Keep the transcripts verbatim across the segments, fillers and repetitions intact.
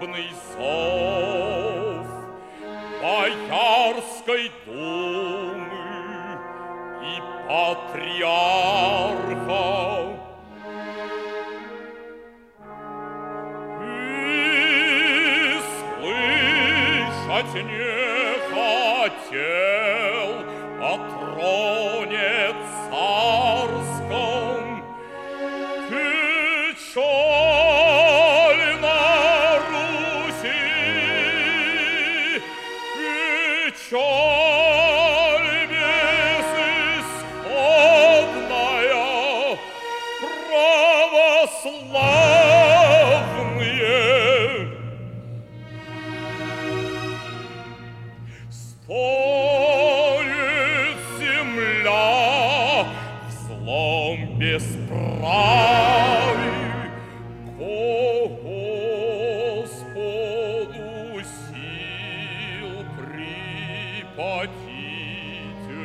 славный зов Боярской думы и патриарха. Не хотел о троне царском, печаль на Руси, печаль безысходная, православные. Стоит земля в злом бесправии, Господу сил припадите.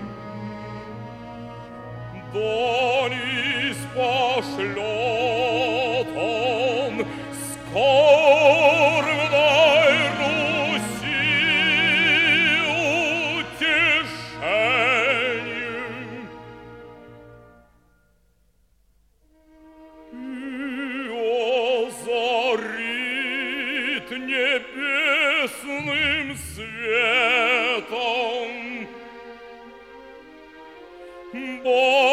Да ниспошлет он скорбной Руси небесным светом.